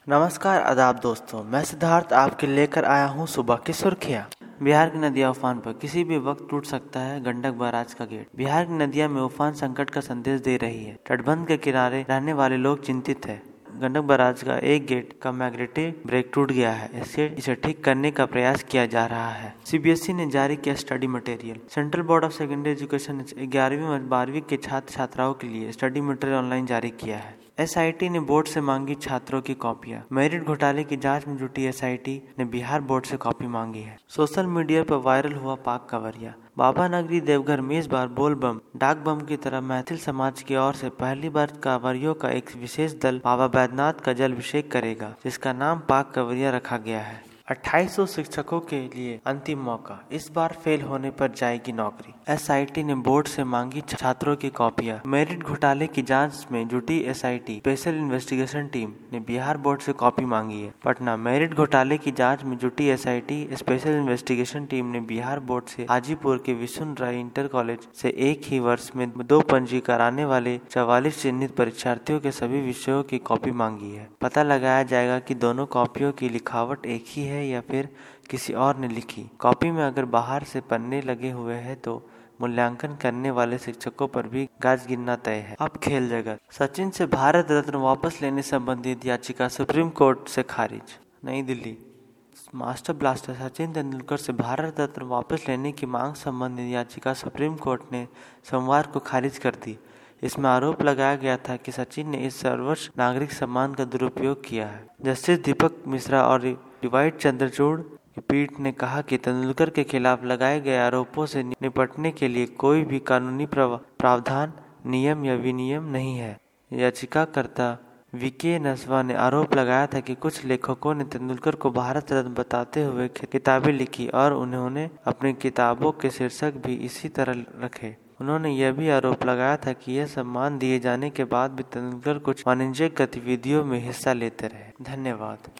नमस्कार आदाब दोस्तों, मैं सिद्धार्थ आपके लेकर आया हूँ सुबह की सुर्खियाँ। बिहार की नदियां उफान पर, किसी भी वक्त टूट सकता है गंडक बैराज का गेट। बिहार की नदियां में उफान संकट का संदेश दे रही है। तटबंध के किनारे रहने वाले लोग चिंतित हैं। गंडक बैराज का एक गेट का मैग्नेटिक ब्रेक टूट गया है। इसे ठीक करने का प्रयास किया जा रहा है। सीबीएसई ने जारी किया study material. Central board of secondary education ने 11वीं और 12वीं के छात्र छात्राओं के लिए स्टडी मटेरियल ऑनलाइन जारी किया है। एसआईटी ने बोर्ड से मांगी छात्रों की कॉपियां। मेरिट घोटाले की जांच में जुटी एसआईटी ने बिहार बोर्ड से कॉपी मांगी है। सोशल मीडिया पर वायरल हुआ पाक कांवरिया। बाबा नगरी देवघर में इस बार बोल बम डाक बम की तरह मैथिल समाज की ओर से पहली बार कांवरियों का एक विशेष दल बाबा बैद्यनाथ का जल अभिषेक करेगा, जिसका नाम पाक कांवरिया रखा गया है। 2800 शिक्षकों के लिए अंतिम मौका, इस बार फेल होने पर जाएगी नौकरी। एसआईटी ने बोर्ड से मांगी छात्रों की कॉपियां। मेरिट घोटाले की जांच में जुटी एसआईटी स्पेशल इन्वेस्टिगेशन टीम ने बिहार बोर्ड से कॉपी मांगी है। पटना, मेरिट घोटाले की जांच में जुटी एसआईटी स्पेशल इन्वेस्टिगेशन टीम ने बिहार बोर्ड से हाजीपुर के विशुन राय इंटर कॉलेज से एक ही वर्ष में 2 पंजी कराने वाले 44 चिन्हित परीक्षार्थियों के सभी विषयों की कॉपी मांगी है। पता लगाया जाएगा कि दोनों कॉपियों की लिखावट एक ही है या फिर किसी और ने लिखी। कॉपी में अगर बाहर से पन्ने लगे हुए हैं तो मूल्यांकन करने वाले शिक्षकों पर भी गाज गिरना तय है। अब खेल जगत, सचिन से भारत रत्न वापस लेने संबंधित याचिका सुप्रीम कोर्ट से खारिज। नई दिल्ली, मास्टर ब्लास्टर सचिन तेंदुलकर से भारत रत्न वापस लेने की मांग संबंधित याचिका सुप्रीम कोर्ट ने सोमवार को खारिज कर दी। इसमें आरोप लगाया गया था कि सचिन ने इस सर्वोच्च नागरिक सम्मान का दुरुपयोग किया है। जस्टिस दीपक मिश्रा और डीवाई चंद्रचूड़ की पीठ ने कहा कि तेंदुलकर के खिलाफ लगाए गए आरोपों से निपटने के लिए कोई भी कानूनी प्रावधान, नियम या विनियम नहीं है। याचिकाकर्ता वीके नस्वा ने आरोप लगाया था कि कुछ लेखकों ने तेंदुलकर को भारत रत्न बताते हुए किताबें लिखी और उन्होंने अपनी किताबों के शीर्षक भी इसी तरह रखे। उन्होंने यह भी आरोप लगाया था कि यह सम्मान दिए जाने के बाद भी तेंदुलकर कुछ वाणिज्यिक गतिविधियों में हिस्सा लेते रहे। धन्यवाद।